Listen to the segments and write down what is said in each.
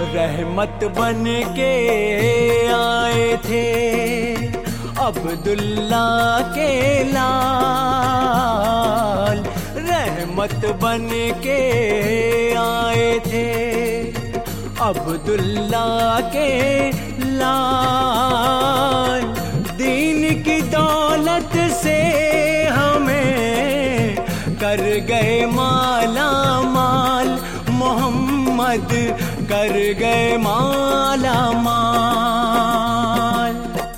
रहमत बन के आए थे अब्दुल्ला के लाल, रहमत बन के आए थे अब्दुल्ला के लाल। दीन की दौलत से हमें कर गए माला माल, मोहम्मद कर गए माला माल।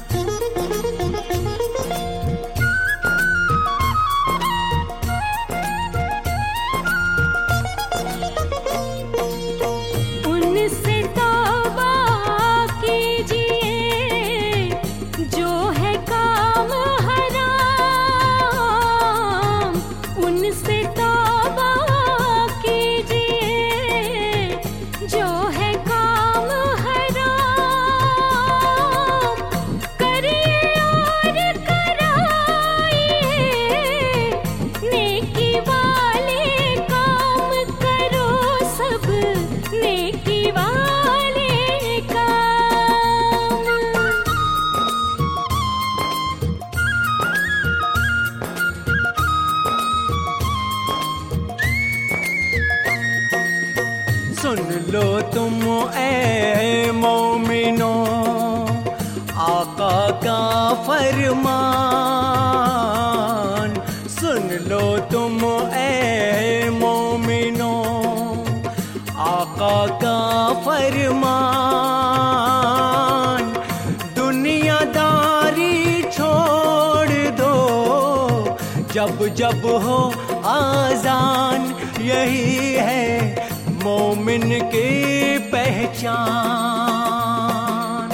उनसे तौबा कीजिए जो है काम हराम, उनसे तौबा कीजिए जो है काम हराम। करिए और कराइए नेकी वाले काम, करो सब नेकी वाले काम। सुन लो तुम ऐ मोमिनो आका का फरमान, सुन लो तुम ऐ मोमिनो आका का फरमान। दुनियादारी छोड़ दो जब जब हो आजान, यही है मोमिन की पहचान।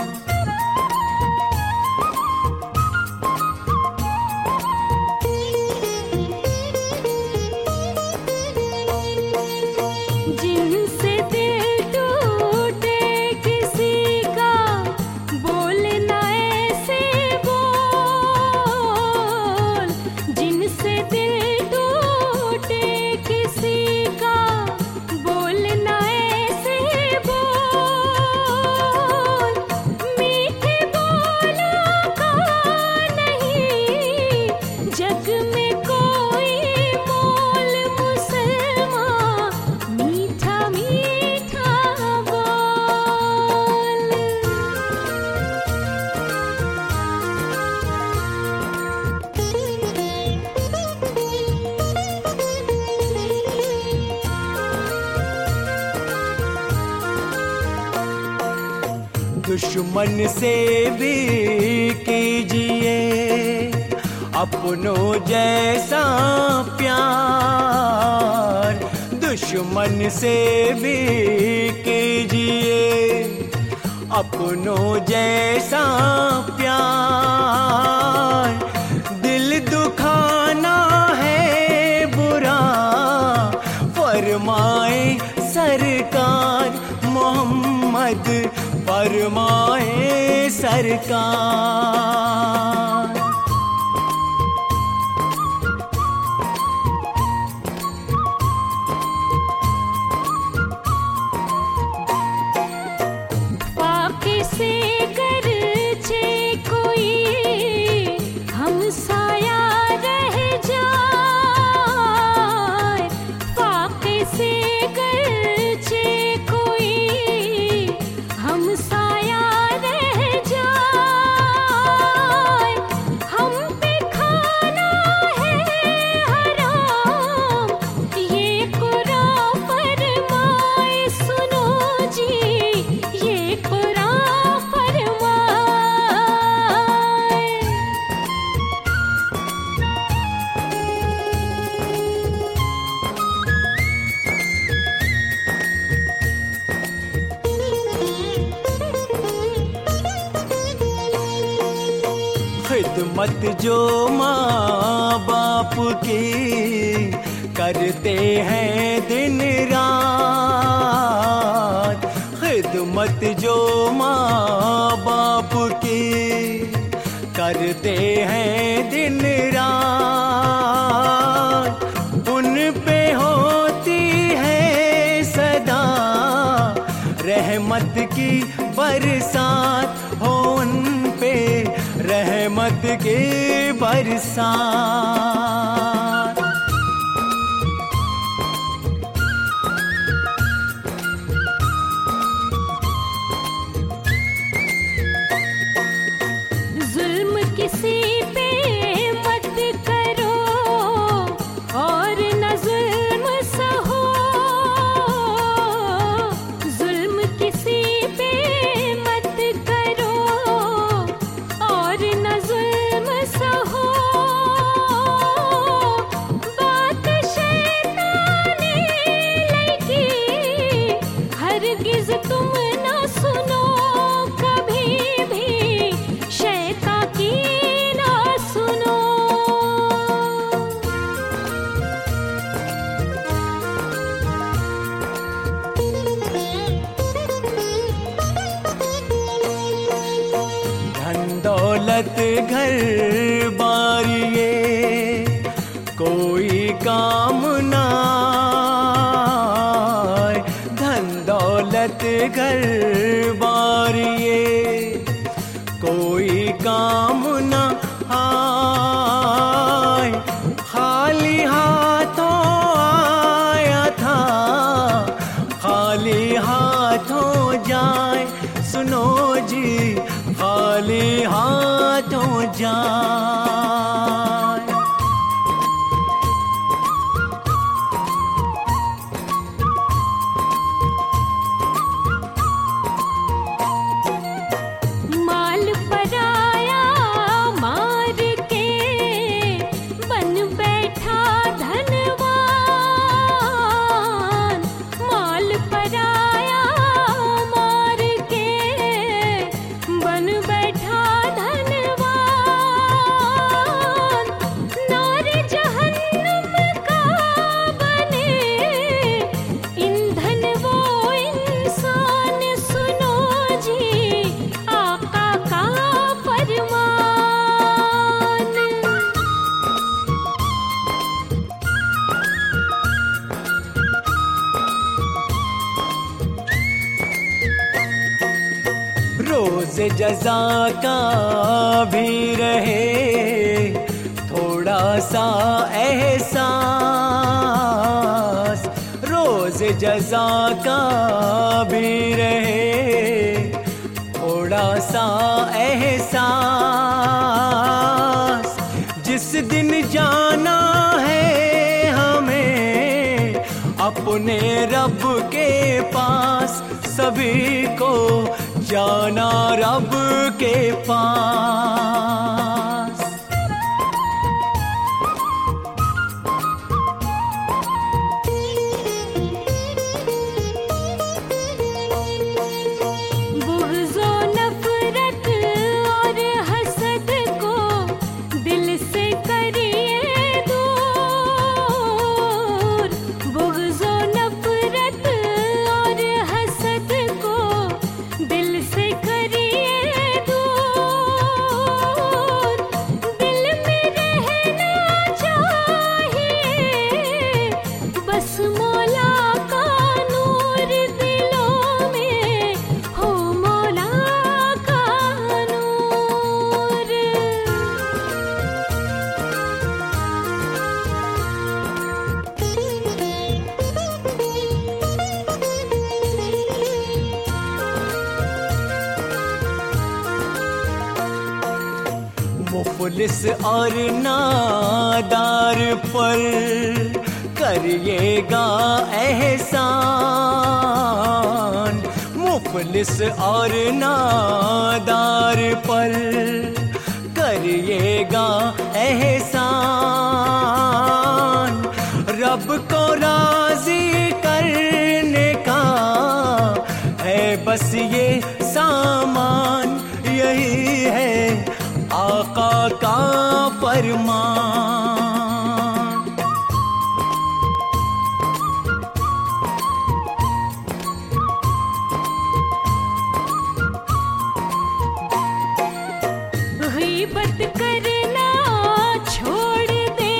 जिनसे दिल टूटे किसी का, बोलना ऐसे बोल। जिनसे दिल टूटे किसी का, बोलना ऐसे बोल। मीठे बोलों का नहीं जग में कोई मोल, मुसलमान मीठा मीठा बोल। दुश्मन से भी कीजिए अपनों जैसा प्यार, दुश्मन से भी कीजिए अपनों जैसा प्यार। दिल दुखाना है बुरा फरमाए सरकार, मोहम्मद फरमाए सरकार। फाके से गरजे कोई हमसाया रह जाए, फाके से गरजे कोई हमसाया रह जाए। हम पे खाना है हराम, ये कुरान फरमाए। सुनो जी ये कुरान फरमाए। खिदमत जो माँ बाप की करते हैं दिन रात, खिदमत जो माँ बाप की करते हैं दिन रात, उन पे होती है सदा रहमत की बरसात हो उन पे, रहमत की बरसात। जुल्म किसी पे मत करो और न जुल्म सहो, जुल्म किसी पे मत करो और न जुल्म सहो। बात शैताने लगी हरगिज़ तुम न सुनो, कभी भी शैतान की ना सुनो। धन दौलत घर बार ये कोई काम ना आए, धन दौलत घर बार ये कोई काम ना आए। खाली हाथों आया था, खाली हाथों जाए, सुनो जी खाली हाथों जाए। माल पराया मार के बन बैठा धनवान, माल पराया मार के बन बैठा धनवान। नारे जहन्नम का बने ईंधन वो इंसान, सुनो जी आका का फरमान। रोज जज़ा का भी रहे थोड़ा सा एहसास, रोज जज़ा का भी रहे थोड़ा सा एहसास। जिस दिन जाना है हमें अपने रब के पास, सभी को जाना रब के पास। बुग़्ज़ो नफ़रत और हसद को दिल से करिए दूर, बुग़्ज़ो नफ़रत और हसद को दिल से करिए दूर। दिल में रहना चाहिए बस मौला का नूर, दिलों में हो मौला का नूर। मुफलिस और नादार पर करिएगा एहसान, मुफलिस और नादार पर करिएगा एहसान। रब को राजी करने का है बस ये सामान, यही है आका का फरमान। गीबत करना छोड़ दे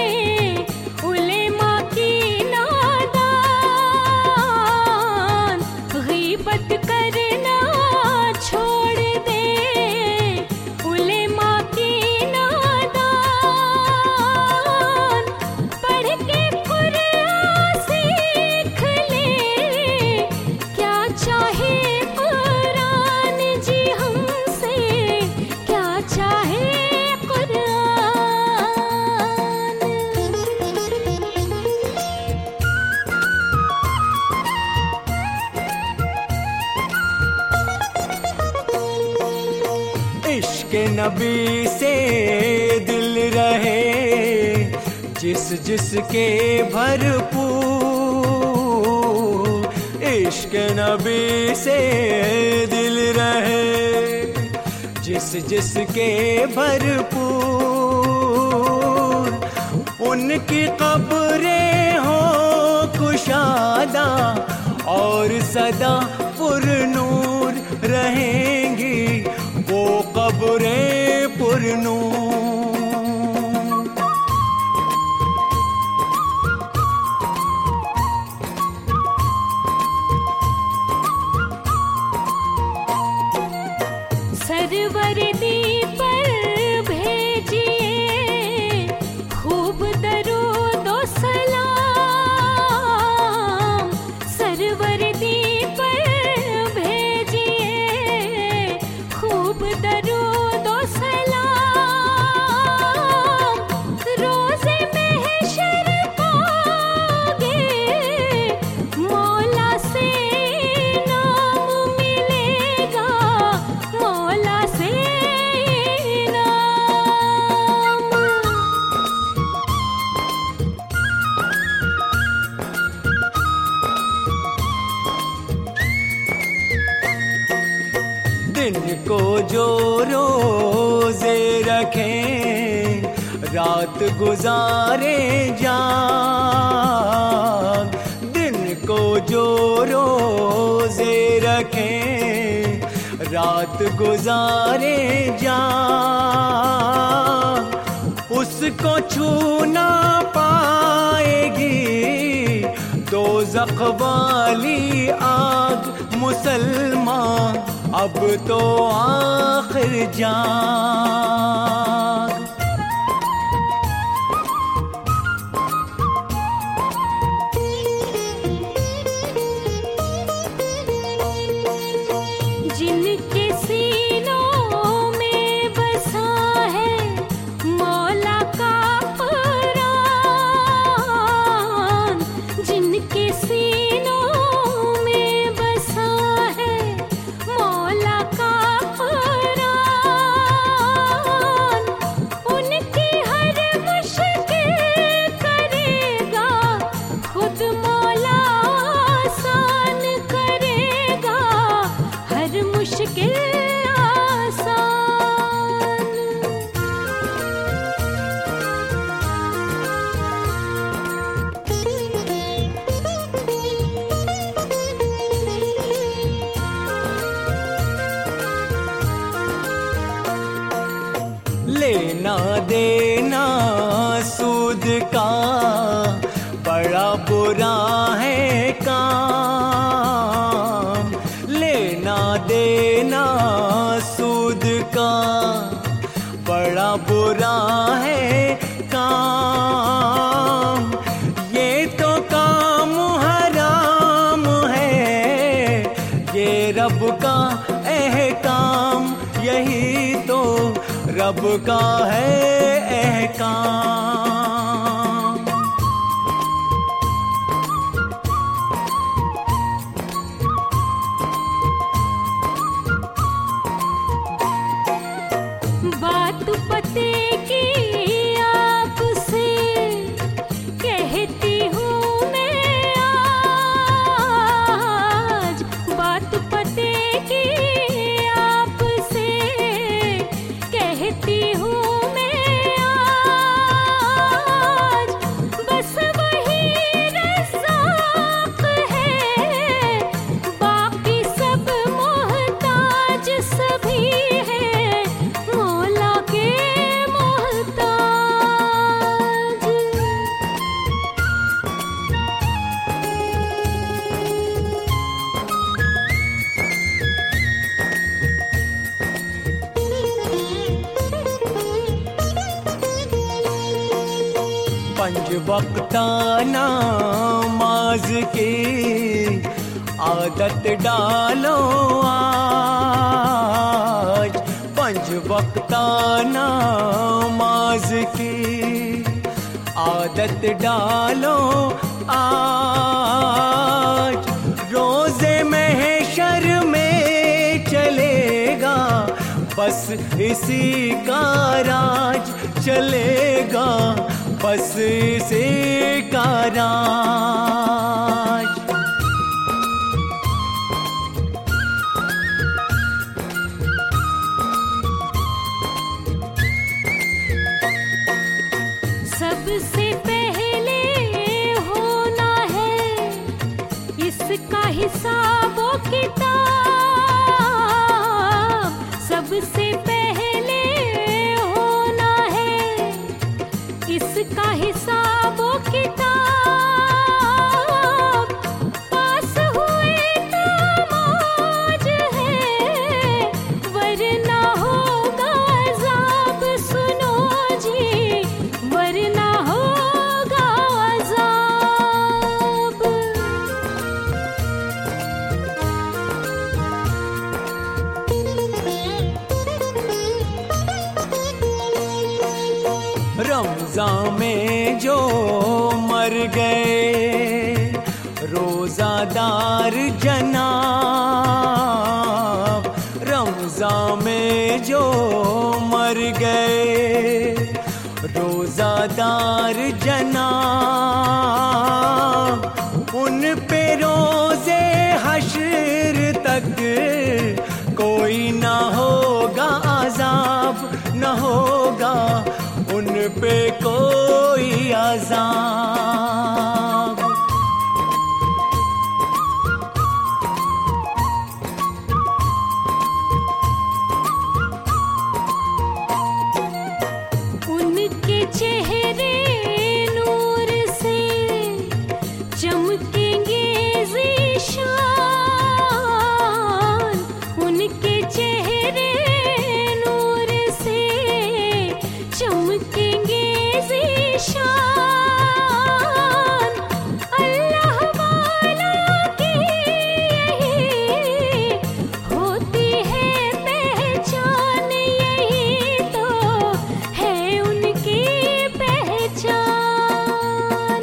उलेमा की नादान, गीबत कर नबी से दिल रहे जिस जिसके भरपूर, इश्क नबी से दिल रहे जिस जिसके भरपूर, उनकी कब्रें हो कुशादा और सदा पुरनूर रहेंगी वो कब्रें पुरनूर। सरवरदी पर भेजिए खूब दरूद व सलाम, सरवरदी पर भेजिए खूब दरूद व सलाम, रोज़े महशर पाओगे मौला से नाम मिलेगा, मौला से नाम। दिन को जो रोजे रखें रात गुजारे जाग, दिन को जो रोजे रखें रात गुजारे जाग, उसको छू ना पाएगी दोज़ख वाली आग। मुसलमान अब तो आखिर जाग। जिनके सीनों में बसा है मौला का कुरान, जिनके सीनों में बसा है मौला का कुरान, उनकी हर मुश्किल करेगा खुद मौला आसान करेगा, हर मुश्किल आसान। लेना देना सूद का बड़ा बुरा है काम, लेना देना सूद का बड़ा बुरा है काम। ये तो काम हराम है, ये रब का एहकाम, यही तो रब का है एहकाम। बात पते की आपसे कहती हूँ मैं आज, बात पते की आपसे कहती हूँ मैं आज, बस वही रज़्ज़ाक़ है, बाकी सब मोहताज सभी है मौला के मोहताज। पंज वक्ता नमाज की आदत डालो आज, पंज वक्ता नमाज की आदत डालो आज। रोज़े महशर में चलेगा बस इसी का राज चलेगा, बस इसी का राज। सबसे पहले होना है इसका हिसाबो किताब, सबसे पहले होना है इसका हिसाबो किताब। पास हुए तो मौज है, वरना होगा अज़ाब, सुनो जी, वरना होगा अज़ाब। रमज़ां में जो मर गए रोज़ादार जनाब, रमज़ां में जो मर गए रोज़ादार जनाब, उन पे रोज़े हश्र तक कोई ना होगा अज़ाब, न होगा उन पे कोई अज़ाब। उनके चेहरे नूर से चमकेंगे ज़ीशान, उनके चेहरे नूर से चमकेंगे ज़ीशान। अल्लाह वालों की यही होती है पहचान, यही तो है उनकी पहचान।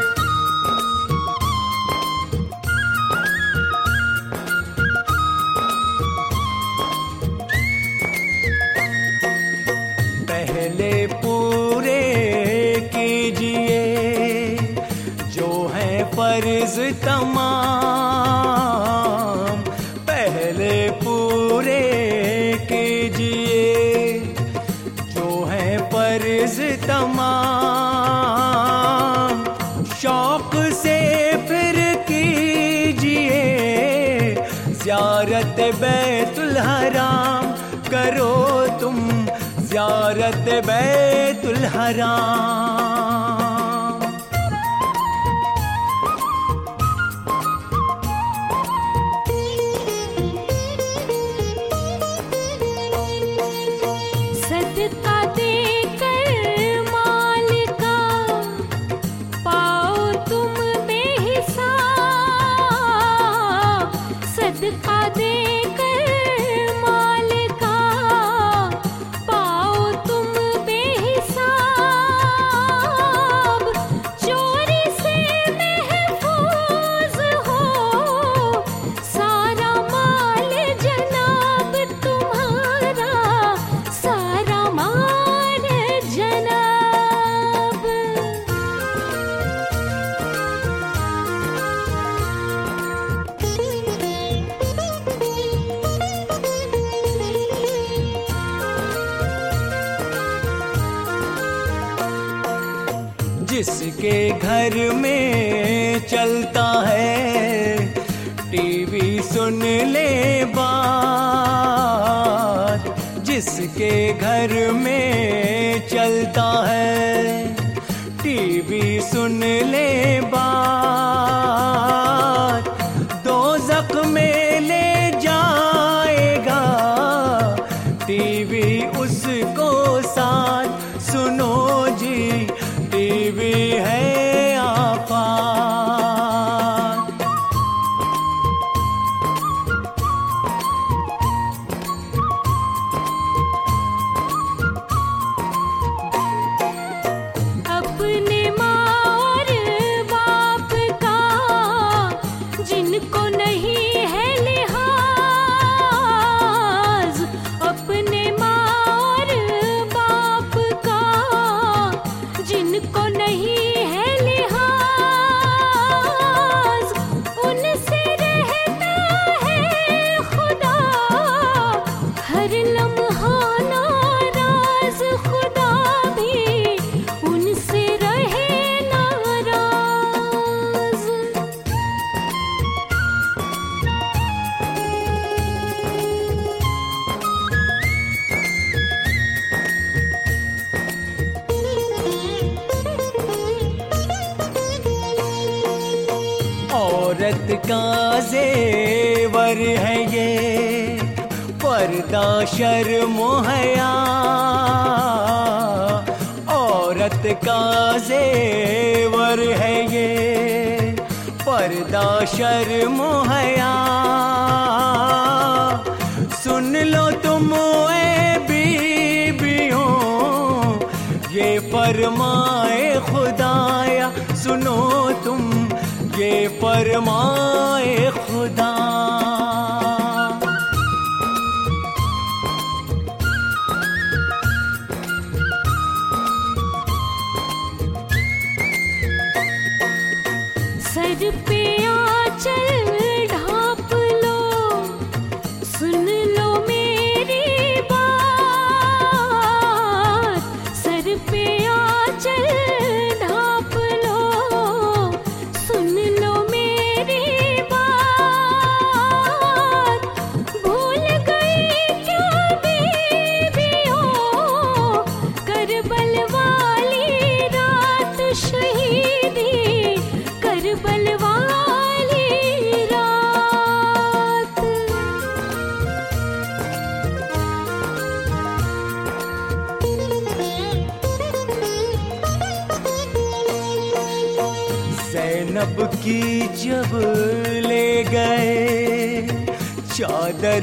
पहले पूरे कीजिए जो है फर्ज तमाम, पहले पूरे कीजिए जो है फर्ज तमाम। शौक से फिर कीजिए ज़ियारत बैतुल हराम, करो तुम ज़ियारत बैतुल हराम। सदका देकर माल का पाओ तुम बेहिसाब, सदका देकर माल का पाओ तुम बेहिसाब। चोरी से महफूज हो सारा माल जनाब तुम्हारा, सारा माल जनाब। जिसके घर में चलता है टीवी सुन ले बात, जिसके घर में चलता है टीवी सुन ले बात, दोज़ख में ले जाएगा टीवी उसको साथ। सुनो जी, टीवी है आफात। अपने माँ और बाप का का जेवर है ये, पर्दा शर्मो हया। औरत का जेवर है ये, पर्दा शर्मो हया। सुन लो तुम ए बीबियों, ये फरमाए खुदाया। सुनो तुम ये फरमाए खुदा। सर पे आंचल ढाँप लो, सुन लो मेरी बात। सर पे आंचल ढाँप लो, सुन लो मेरी बात। भूल गई क्या बीबियों, करबल वाली रात शहीदी, करबल वाली रात। ज़ैनब की जब ले गए चादर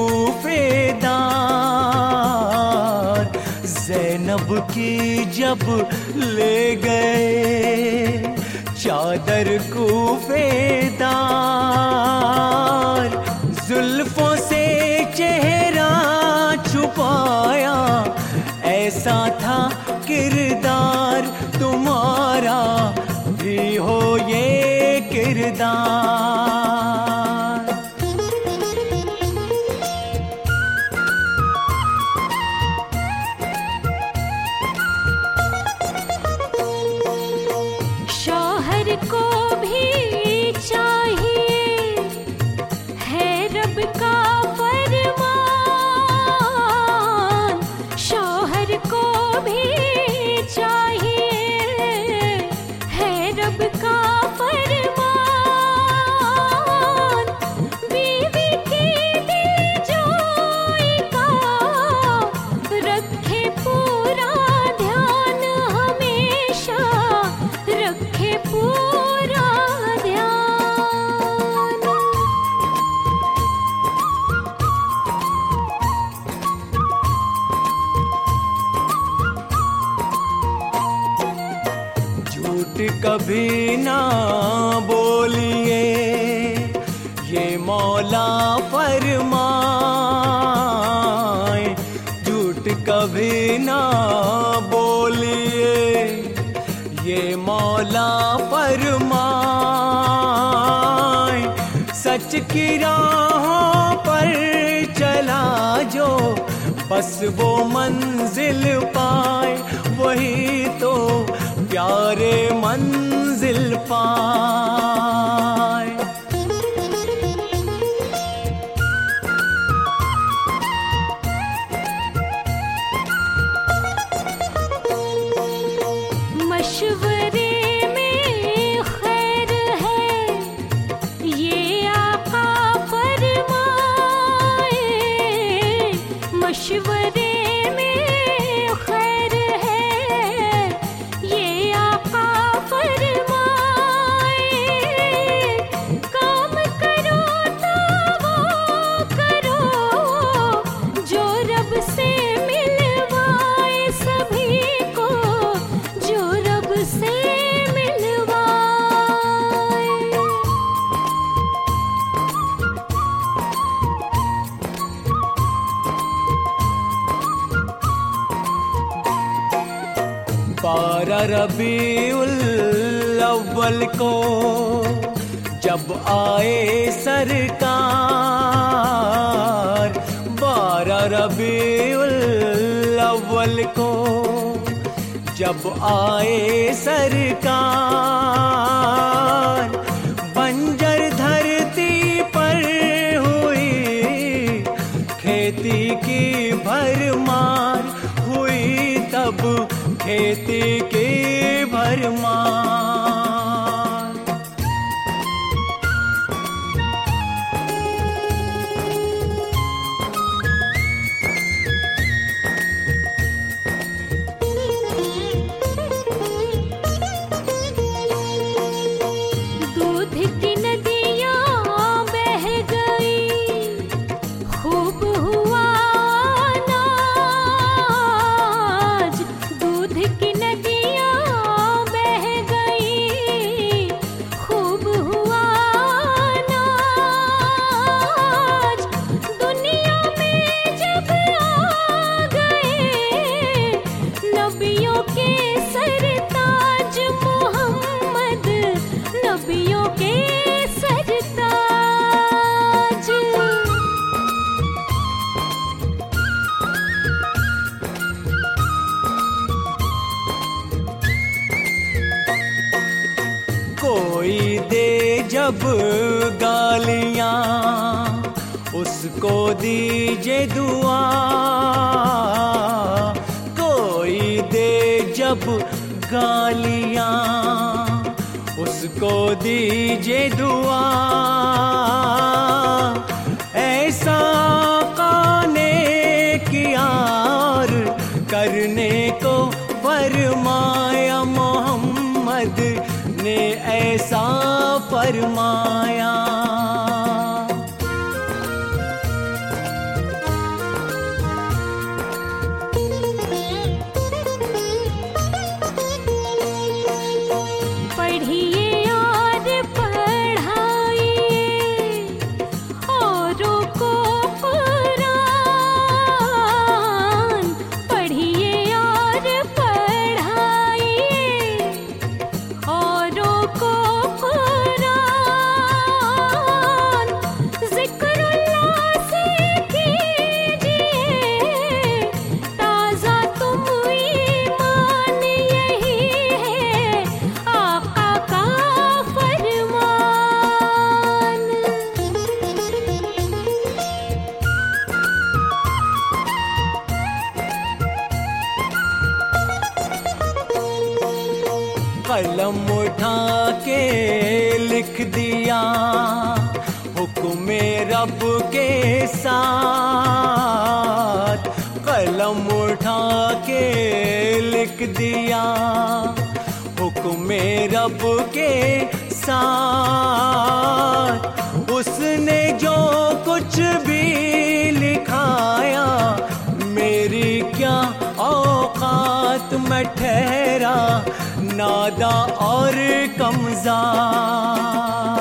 कूफेदार, ज़ैनब की जब ले गए चादर कूफेदार। जुल्फों से चेहरा छुपाया, ऐसा था किरदार तुम्हारा भी हो ये किरदार। शौहर को भी चाहिए है रब का फरमान। शौहर को भी चाहिए है रब का फरमान। बीवी की दिलजोई का रखे पूरा ध्यान, हमेशा रखे पूरा ध्यान। झूठ कभी ना बोलिए, ये मौला फरमाए। झूठ कभी ना बोलिए, ये मौला फरमाए। सच की राहों पर चला जो, बस वो मंजिल पाए। वही तो प्यारे मंजिल पाए। मशवरे में खैर है, ये आका फरमाए। मशवरे में खैर है, ये आका फरमाए। काम करो तो वो करो, जो रब से मिलवाए सभी को, जो रब से मिलवाए। बारह रबीउल अव्वल को जब आए सरकार, 12 रबीउल अव्वल को जब आए सरकार। बंजर धरती पर हुई खेती की भरमार, हुई तब खेती की भरमार। जब गालियां, उसको दीजिए दुआ। कोई दे जब गालियां, उसको दीजिए दुआ। ऐसा आने की यार करने को फरमाया, मोहम्मद ने ऐसा फरमाया। पढ़िए और पढ़ाइए औरों को कुरान। पढ़िए और पढ़ाइए औरों को कुरान। ज़िक्रुल्लाह से कीजिए ताज़ा तुम ईमान, यही है आका का फरमान। कलम उठा के लिख दिया हुक्म रब के साथ। कलम उठा के लिख दिया हुक्म रब के साथ। उसने जो कुछ भी लिखाया, मेरी क्या औकात, मैं ठहरा नादा और कमज़ार।